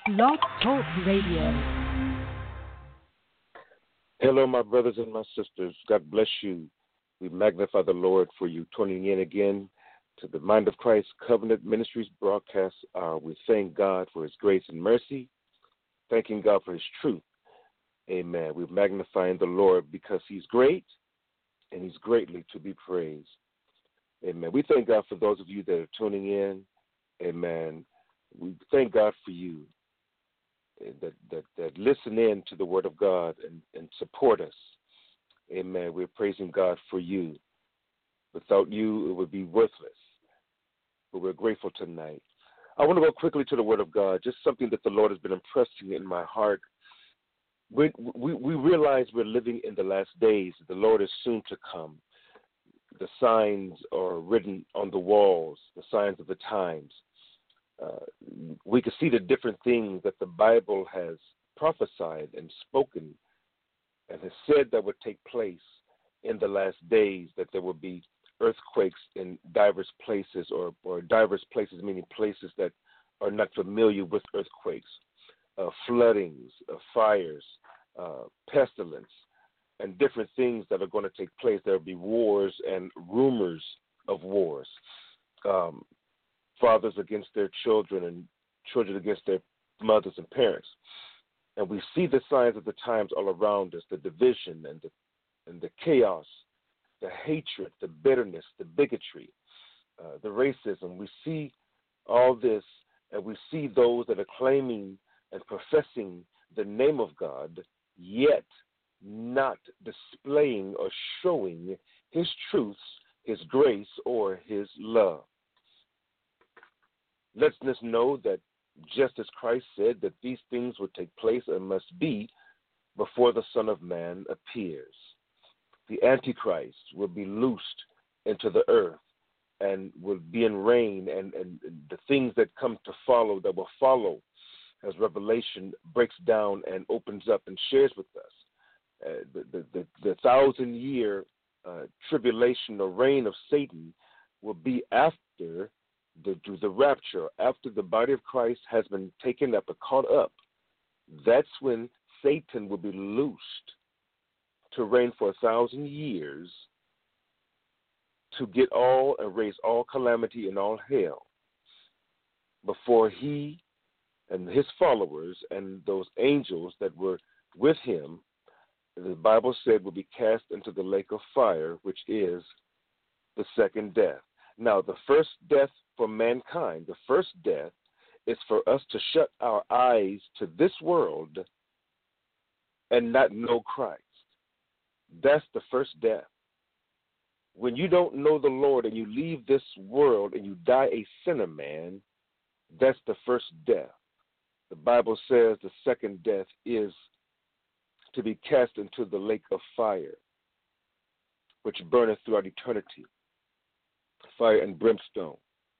Blog Talk Radio. Hello, my brothers and my sisters. God bless you. We magnify the Lord for you tuning in again to the Mind of Christ Covenant Ministries broadcast. We thank God for his grace and mercy, thanking God for his truth. Amen. We're magnifying the Lord because he's great and he's greatly to be praised. Amen. We thank God for those of you that are tuning in. Amen. We thank God for you that listen in to the word of God and support us. Amen. We're praising God for you. Without you, it would be worthless. But we're grateful tonight. I want to go quickly to the word of God, just something that the Lord has been impressing in my heart. We realize we're living in the last days. The Lord is soon to come. The signs are written on the walls, the signs of the times. We can see the different things that the Bible has prophesied and spoken and has said that would take place in the last days, that there will be earthquakes in diverse places or diverse places, meaning places that are not familiar with earthquakes, floodings, fires, pestilence, and different things that are going to take place. There will be wars and rumors of wars. Fathers against their children and children against their mothers and parents. And we see the signs of the times all around us, the division and the chaos, the hatred, the bitterness, the bigotry, the racism. We see all this, and we see those that are claiming and professing the name of God, yet not displaying or showing his truths, his grace, or his love. Let's just know that just as Christ said that these things would take place and must be before the Son of Man appears. The Antichrist will be loosed into the earth and will be in reign, and the things that come to follow, that will follow as Revelation breaks down and opens up and shares with us. The 1,000-year tribulation or reign of Satan will be after the rapture, after the body of Christ has been taken up or caught up. That's when Satan will be loosed to reign for 1,000 years, to get all and raise all calamity and all hell before he and his followers and those angels that were with him, the Bible said, will be cast into the lake of fire, which is the second death. Now, the first death for mankind, the first death is for us to shut our eyes to this world and not know Christ. That's the first death. When you don't know the Lord and you leave this world and you die a sinner man, that's the first death. The Bible says the second death is to be cast into the lake of fire, which burneth throughout eternity, fire and brimstone.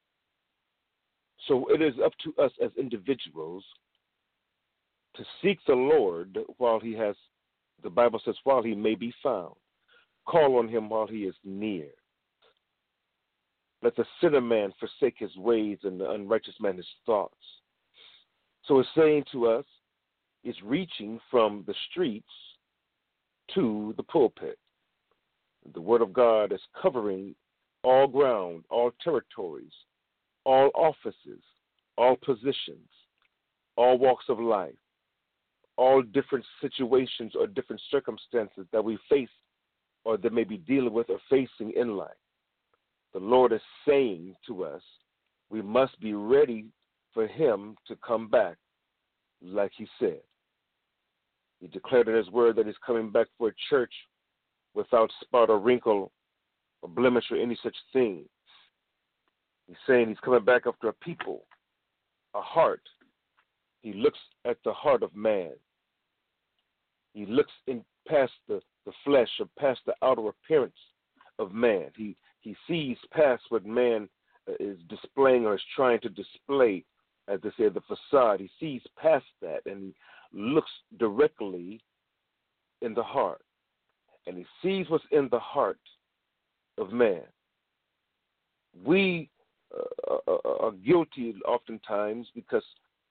So it is up to us as individuals to seek the Lord while he has, the Bible says, while he may be found. Call on him while he is near. Let the sinner man forsake his ways and the unrighteous man his thoughts. So it's saying to us, it's reaching from the streets to the pulpit. The word of God is covering all ground, all territories, all offices, all positions, all walks of life, all different situations or different circumstances that we face or that may be dealing with or facing in life. The Lord is saying to us, we must be ready for him to come back, like he said. He declared in his word that he's coming back for a church without spot or wrinkle or blemish or any such thing. He's saying he's coming back after a people, a heart. He looks at the heart of man. He looks in past the flesh or past the outer appearance of man. He sees past what man is displaying or is trying to display, as they say, the facade. He sees past that and he looks directly in the heart. And he sees what's in the heart of man. We are guilty oftentimes because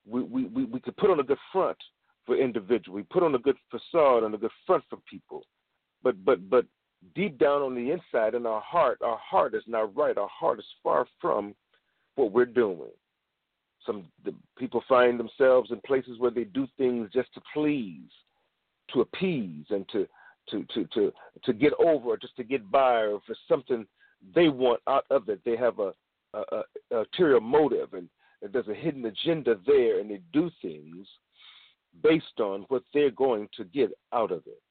we could put on a good front for individuals. We put on a good facade and a good front for people. But deep down on the inside in our heart is not right. Our heart is far from what we're doing. The people find themselves in places where they do things just to please, to appease, and to get over, or just to get by, or for something they want out of it. They have a ulterior motive, and there's a hidden agenda there, and they do things based on what they're going to get out of it,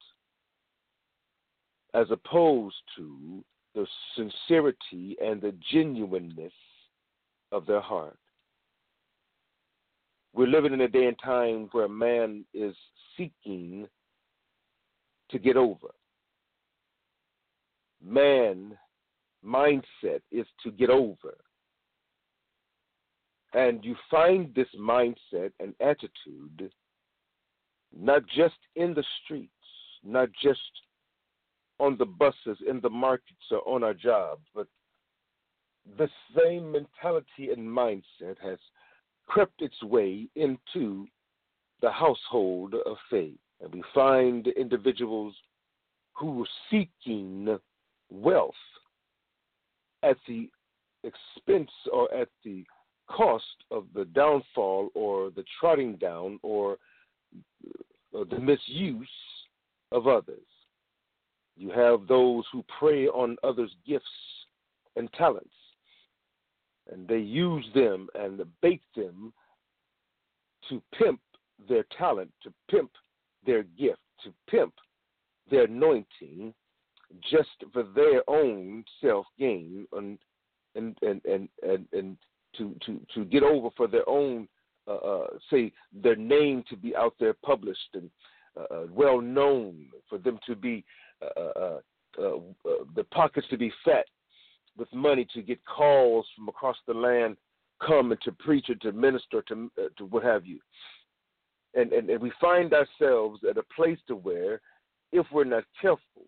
as opposed to the sincerity and the genuineness of their heart. We're living in a day and time where man is seeking to get over. Man mindset is to get over. And you find this mindset and attitude not just in the streets, not just on the buses, in the markets, or on our jobs, but the same mentality and mindset has crept its way into the household of faith. And we find individuals who are seeking wealth at the expense or at the cost of the downfall or the trotting down or the misuse of others. You have those who prey on others' gifts and talents, and they use them and bait them to pimp their talent, to pimp their gift, to pimp their anointing, just for their own self-gain and to get over, for their own, say, their name to be out there published and well known, for them to be the pockets to be fat with money, to get calls from across the land, come and to preach or to minister to what have you. And we find ourselves at a place to where, if we're not careful,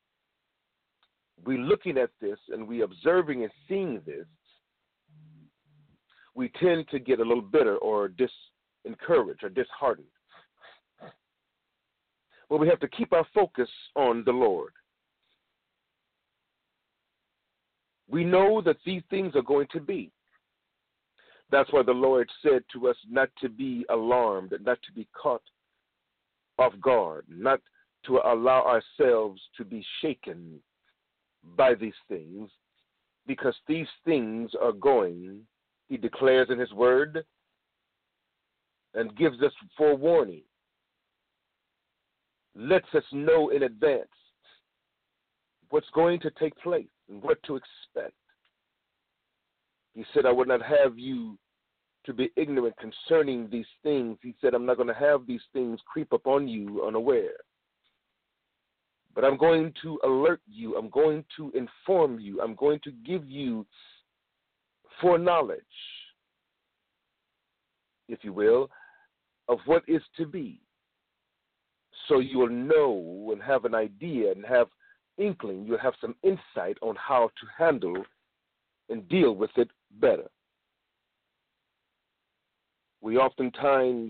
we looking at this and we observing and seeing this, we tend to get a little bitter or disencouraged or disheartened. But we have to keep our focus on the Lord. We know that these things are going to be. That's why the Lord said to us not to be alarmed, not to be caught off guard, not to allow ourselves to be shaken by these things, because these things are going, he declares in his word, and gives us forewarning, lets us know in advance what's going to take place and what to expect. He said, I would not have you to be ignorant concerning these things. He said, I'm not going to have these things creep upon you unaware. But I'm going to alert you. I'm going to inform you. I'm going to give you foreknowledge, if you will, of what is to be. So you will know and have an idea and have inkling. You'll have some insight on how to handle and deal with it better. We oftentimes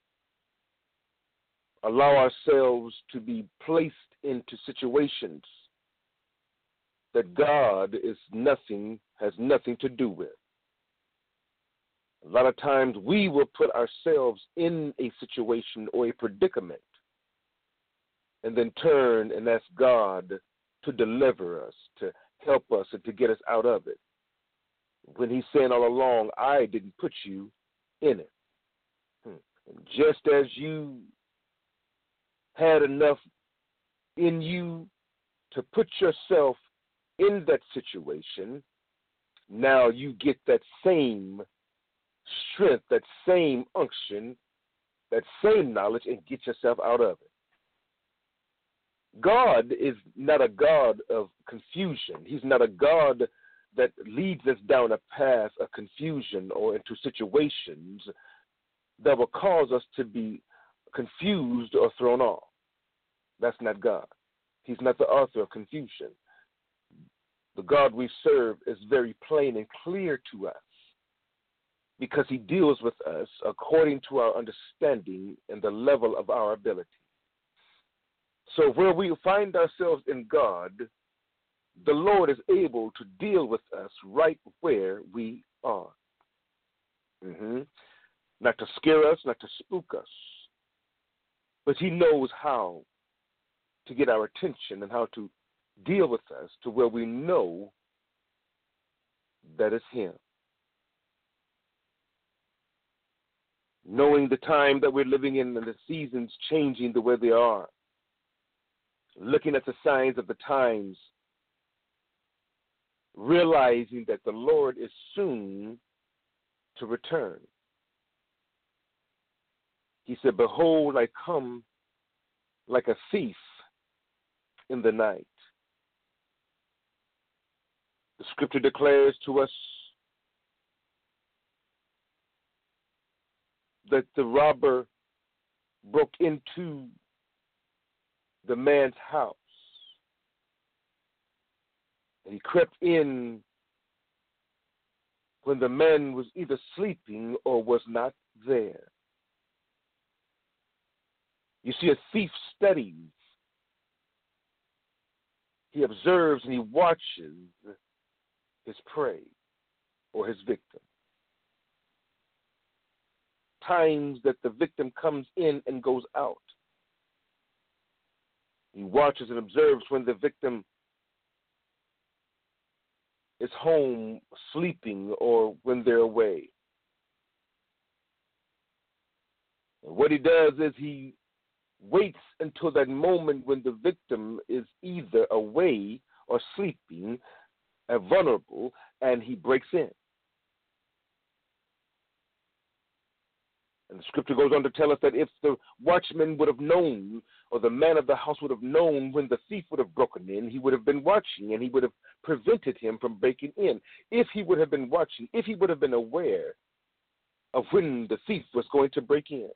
allow ourselves to be placed into situations that God has nothing to do with. A lot of times we will put ourselves in a situation or a predicament and then turn and ask God to deliver us, to help us, and to get us out of it, when he's saying all along, I didn't put you in it. And just as you had enough in you to put yourself in that situation, now you get that same strength, that same unction, that same knowledge, and get yourself out of it. God is not a God of confusion. He's not a God that leads us down a path of confusion or into situations that will cause us to be confused or thrown off. That's not God. He's not the author of confusion. The God we serve is very plain and clear to us. because he deals with us according to our understanding and the level of our ability. So where we find ourselves in God, the Lord is able to deal with us right where we are. Not to scare us, not to spook us, but he knows how to get our attention and how to deal with us to where we know that it's him. Knowing the time that we're living in and the seasons changing the way they are, looking at the signs of the times, realizing that the Lord is soon to return. He said, behold, I come like a thief in the night. The scripture declares to us that the robber broke into the man's house. And he crept in when the man was either sleeping or was not there. You see, a thief studies. He observes and he watches his prey or his victim. Times that the victim comes in and goes out. He watches and observes when the victim is home sleeping or when they're away. And what he does is he waits until that moment when the victim is either away or sleeping and vulnerable, and he breaks in. And the scripture goes on to tell us that if the watchman would have known, or the man of the house would have known when the thief would have broken in, he would have been watching, and he would have prevented him from breaking in. If he would have been watching, if he would have been aware of when the thief was going to break in.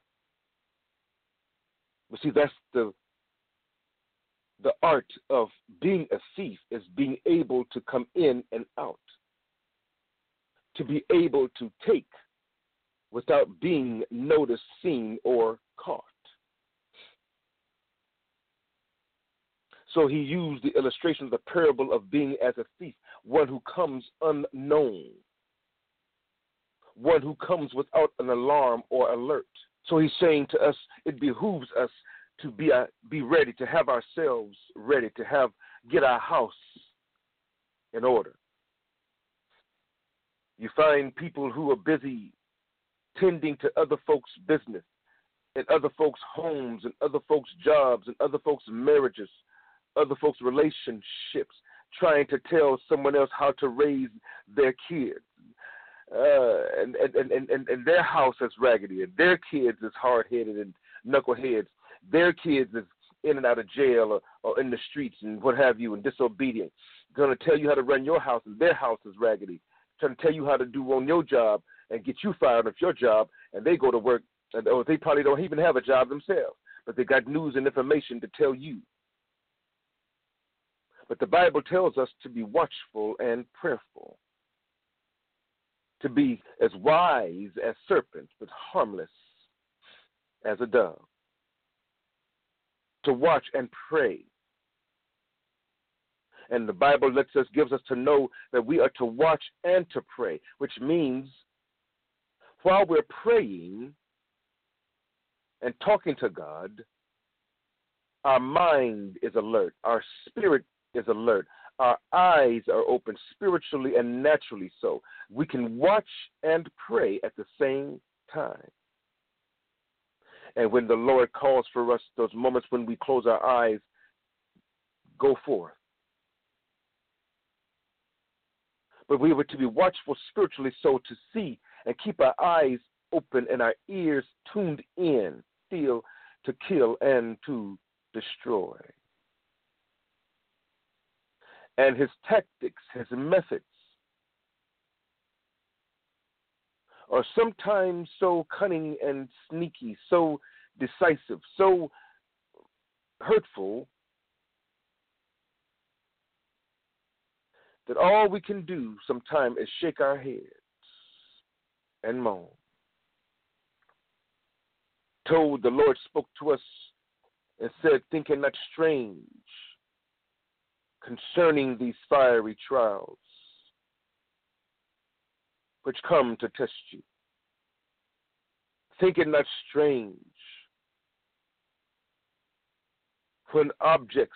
But see, that's the art of being a thief, is being able to come in and out, to be able to take without being noticed, seen, or caught. So he used the illustration of the parable of being as a thief, one who comes unknown, one who comes without an alarm or alert. So he's saying to us, it behooves us to be ready, to have ourselves ready, to get our house in order. You find people who are busy tending to other folks' business and other folks' homes and other folks' jobs and other folks' marriages, other folks' relationships, trying to tell someone else how to raise their kids. And their house is raggedy, and their kids is hard-headed and knuckleheads. Their kids is in and out of jail or in the streets and what have you, and disobedient. Going to tell you how to run your house, and their house is raggedy. Trying to tell you how to do on your job and get you fired off your job, and they go to work, or they probably don't even have a job themselves, but they got news and information to tell you. But the Bible tells us to be watchful and prayerful, to be as wise as serpents, but harmless as a dove, to watch and pray. And the Bible gives us to know that we are to watch and to pray, which means while we're praying and talking to God, our mind is alert, our spirit is alert, our eyes are open spiritually and naturally so. We can watch and pray at the same time. And when the Lord calls for us, those moments when we close our eyes, go forth. But we were to be watchful spiritually so to see and keep our eyes open and our ears tuned in, still to kill and to destroy. And his tactics, his methods, are sometimes so cunning and sneaky, so decisive, so hurtful, that all we can do sometimes is shake our heads and moan. Told the Lord spoke to us and said, thinking not strange concerning these fiery trials which come to test you. Thinking not strange when objects,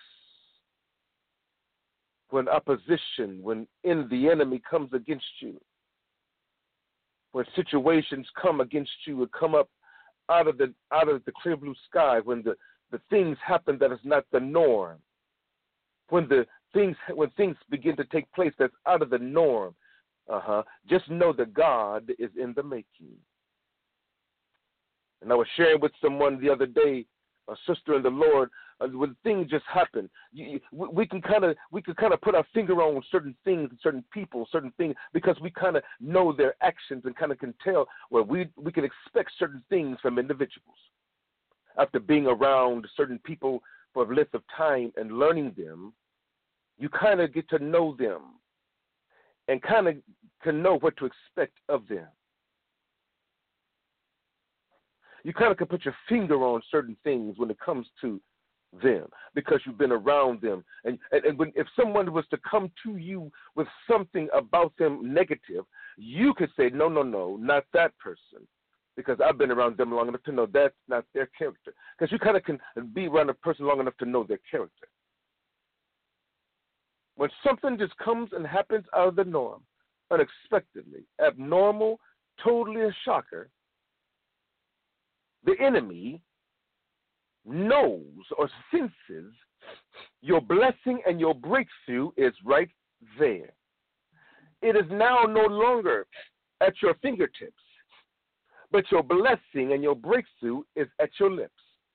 when opposition, when the enemy comes against you, when situations come against you and come up out of the clear blue sky, when the things happen that is not the norm, when things begin to take place that's out of the norm, just know that God is in the making. And I was sharing with someone the other day, a sister in the Lord, when things just happen, we can kind of put our finger on certain things, certain people, certain things, because we kind of know their actions and kind of can tell where we can expect certain things from individuals. After being around certain people for a length of time and learning them, you kind of get to know them and kind of can know what to expect of them. You kind of can put your finger on certain things when it comes to them because you've been around them. And if someone was to come to you with something about them negative, you could say, no, not that person, because I've been around them long enough to know that's not their character. Because you kind of can be around a person long enough to know their character. When something just comes and happens out of the norm, unexpectedly, abnormal, totally a shocker, the enemy knows or senses your blessing and your breakthrough is right there. It is now no longer at your fingertips, but your blessing and your breakthrough is at your lips.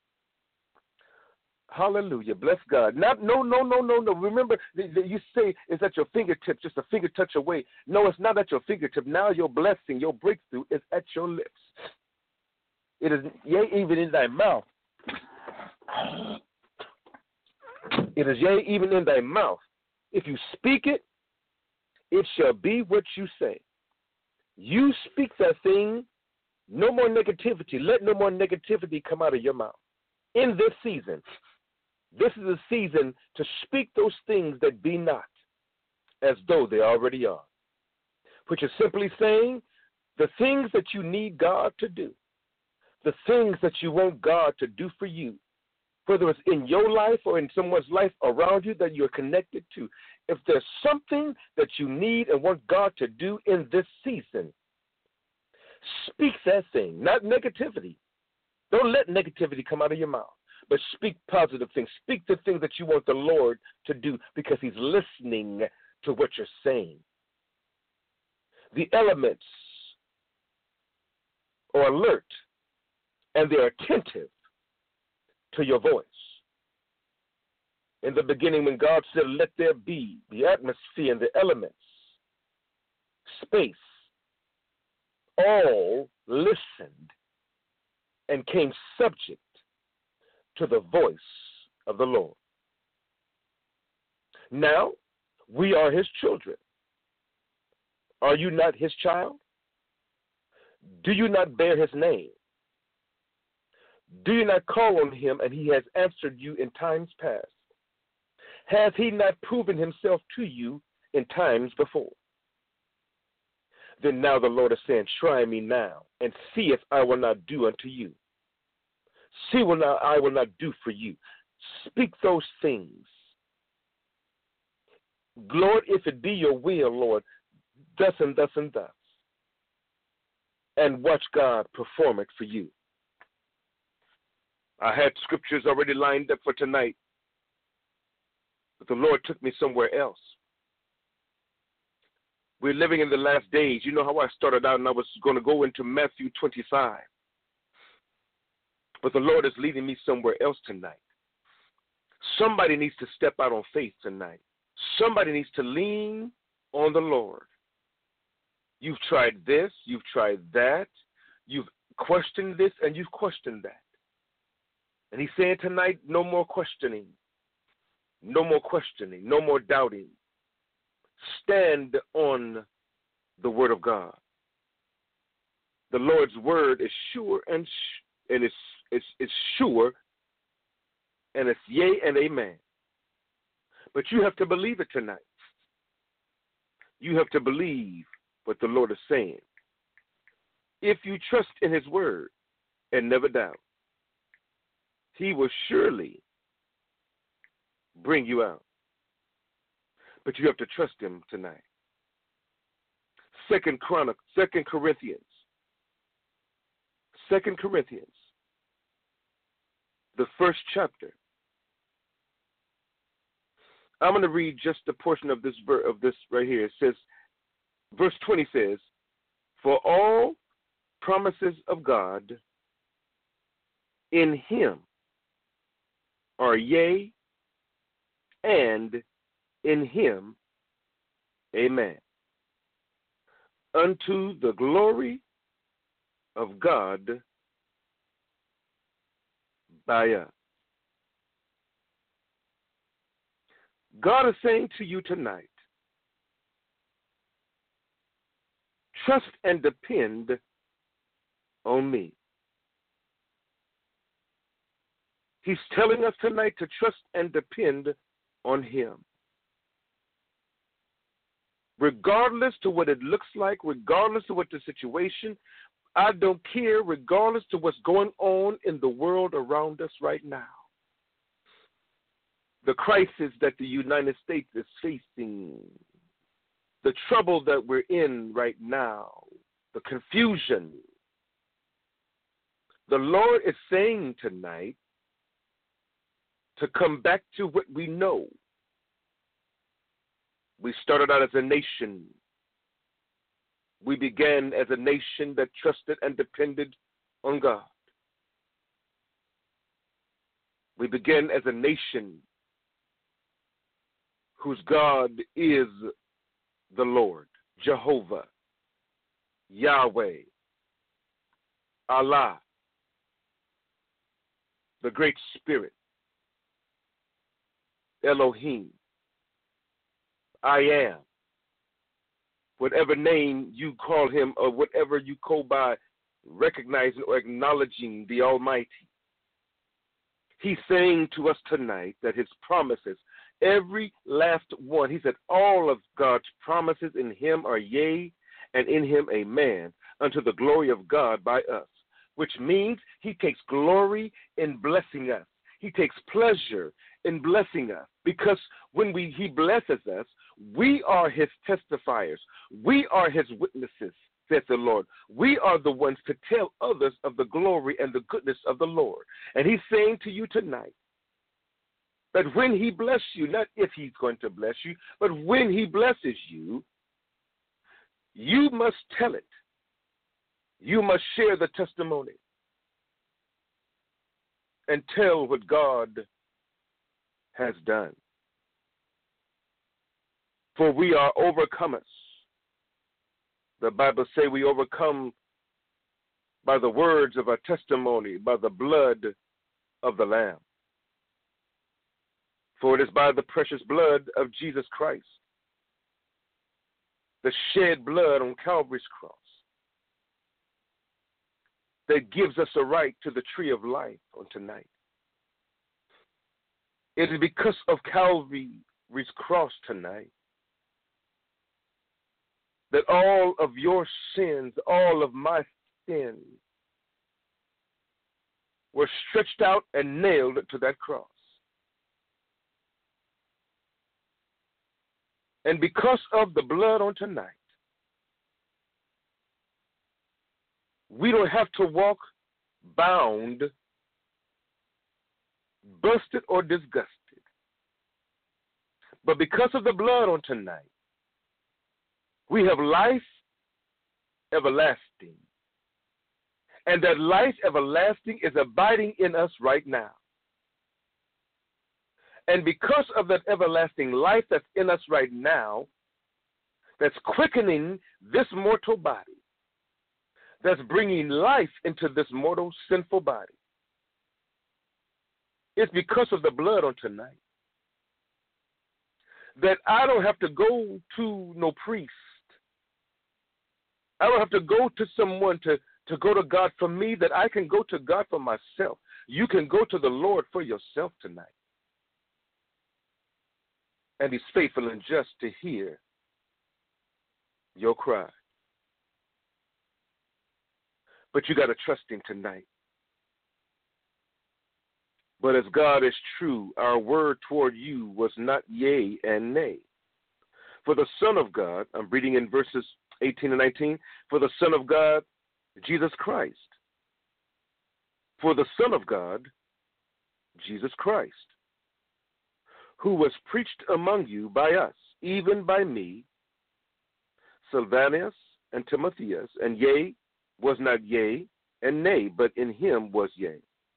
Hallelujah. Bless God. No. Remember, you say it's at your fingertips, just a finger touch away. No, it's not at your fingertip. Now your blessing, your breakthrough is at your lips. It is, yea, even in thy mouth. It is, yea, even in thy mouth. If you speak it, it shall be what you say. You speak that thing, no more negativity. Let no more negativity come out of your mouth. In this season, this is a season to speak those things that be not, as though they already are. Which is simply saying the things that you need God to do, the things that you want God to do for you, whether it's in your life or in someone's life around you that you're connected to. If there's something that you need and want God to do in this season, speak that thing, not negativity. Don't let negativity come out of your mouth, but speak positive things. Speak the things that you want the Lord to do because he's listening to what you're saying. The elements are alert, and they're attentive to your voice. In the beginning, when God said, let there be, the atmosphere and the elements, space, all listened and came subject to the voice of the Lord. Now, we are his children. Are you not his child? Do you not bear his name? Do you not call on him, and he has answered you in times past? Has he not proven himself to you in times before? Then now the Lord is saying, try me now, and see if I will not do unto you. See what I will not do for you. Speak those things. Lord, if it be your will, Lord, thus and thus and thus. And watch God perform it for you. I had scriptures already lined up for tonight, but the Lord took me somewhere else. We're living in the last days. You know how I started out and I was going to go into Matthew 25. But the Lord is leading me somewhere else tonight. Somebody needs to step out on faith tonight. Somebody needs to lean on the Lord. You've tried this, you've tried that, you've questioned this, and you've questioned that. And he's saying tonight, no more questioning, no more doubting. Stand on the word of God. The Lord's word is sure and it's sure, and it's yea and amen. But you have to believe it tonight. You have to believe what the Lord is saying. If you trust in his word and never doubt, he will surely bring you out. But you have to trust him tonight. 2 Corinthians, the first chapter. I'm going to read just a portion of this right here. It says, verse 20 says, "For all promises of God in him are yea, and in him amen, unto the glory of God by us." God is saying to you tonight, trust and depend on me. He's telling us tonight to trust and depend on him. Regardless to what it looks like, regardless of what the situation, I don't care, regardless to what's going on in the world around us right now. The crisis that the United States is facing, the trouble that we're in right now, the confusion. The Lord is saying tonight to come back to what we know. We started out as a nation. We began as a nation that trusted and depended on God. We began as a nation whose God is the Lord, Jehovah, Yahweh, Allah, the Great Spirit, Elohim, I am. Whatever name you call him or whatever you go by, recognizing or acknowledging the Almighty. He's saying to us tonight that his promises, every last one, he said all of God's promises in him are yea, and in him amen, unto the glory of God by us, which means he takes glory in blessing us. He takes pleasure in blessing us, because when he blesses us, we are his testifiers. We are his witnesses, says the Lord. We are the ones to tell others of the glory and the goodness of the Lord. And he's saying to you tonight that when he blesses you, not if he's going to bless you, but when he blesses you, you must tell it. You must share the testimony and tell what God has done. For we are overcomers. The Bible says we overcome by the words of our testimony, by the blood of the Lamb. For it is by the precious blood of Jesus Christ, the shed blood on Calvary's cross, that gives us a right to the tree of life on tonight. It is because of Calvary's cross tonight that all of your sins, all of my sins, were stretched out and nailed to that cross. And because of the blood on tonight, we don't have to walk bound, busted, or disgusted. But because of the blood on tonight, we have life everlasting. And that life everlasting is abiding in us right now. And because of that everlasting life that's in us right now, that's quickening this mortal body, that's bringing life into this mortal sinful body, it's because of the blood on tonight that I don't have to go to no priest. I don't have to go to someone to to go to God for me that I can go to God for myself. You can go to the Lord for yourself tonight. And he's faithful and just to hear your cry. But you got to trust him tonight. But as God is true, our word toward you was not yea and nay. For the Son of God, I'm reading in verses 18 and 19, for the Son of God, Jesus Christ. For the Son of God, Jesus Christ, who was preached among you by us, even by me, Silvanus and Timotheus, and yea was not yea, and nay, but in him was yea.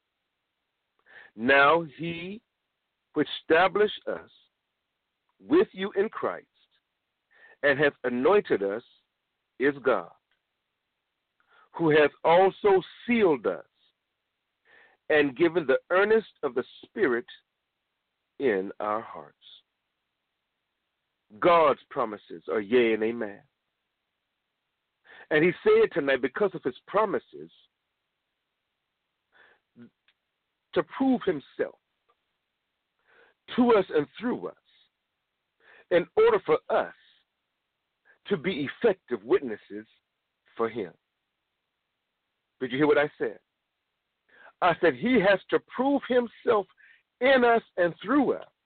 Now he which established us with you in Christ, and hath anointed us, is God, who hath also sealed us, and given the earnest of the Spirit in our hearts. God's promises are yea and amen. And he said tonight, because of his promises, to prove himself to us and through us, in order for us to be effective witnesses for him. Did you hear what I said? I said he has to prove himself in us and through us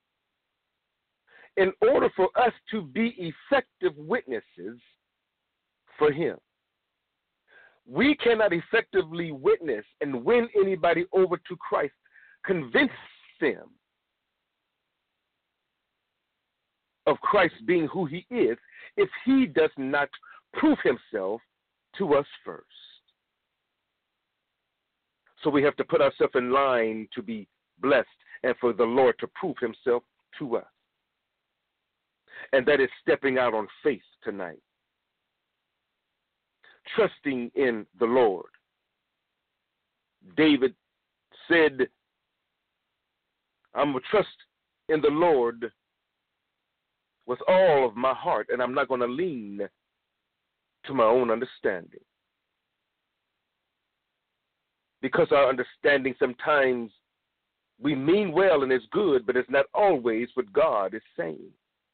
in order for us to be effective witnesses for him. We cannot effectively witness and win anybody over to Christ, convince them of Christ being who he is, if he does not prove himself to us first. So we have to put ourselves in line to be blessed and for the Lord to prove himself to us. And that is stepping out on faith tonight. Trusting in the Lord. David said, I'm going to trust in the Lord with all of my heart, and I'm not going to lean to my own understanding. Because our understanding sometimes, we mean well and it's good, but it's not always what God is saying.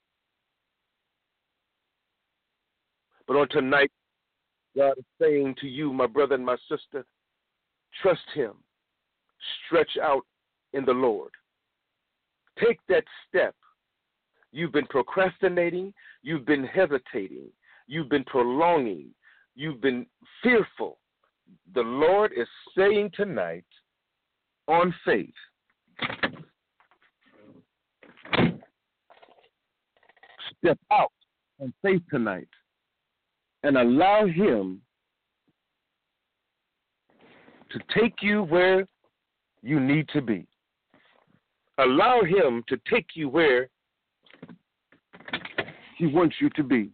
But on tonight, God is saying to you, my brother and my sister, trust him. Stretch out in the Lord. Take that step. You've been procrastinating. You've been hesitating. You've been prolonging. You've been fearful. The Lord is saying tonight, on faith, step out on faith tonight and allow him to take you where you need to be. Allow him to take you where he wants you to be.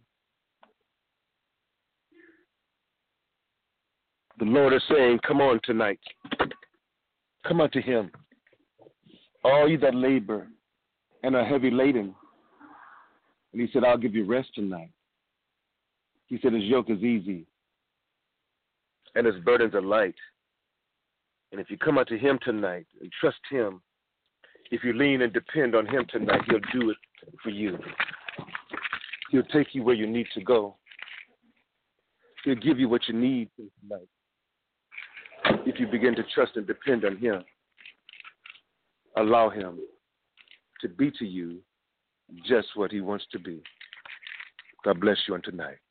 The Lord is saying, come on tonight. Come unto him. All you that labor and are heavy laden. And he said, I'll give you rest tonight. He said his yoke is easy and his burdens are light. And if you come unto him tonight and trust him, if you lean and depend on him tonight, he'll do it for you. He'll take you where you need to go. He'll give you what you need tonight. If you begin to trust and depend on him, allow him to be to you just what he wants to be. God bless you on tonight.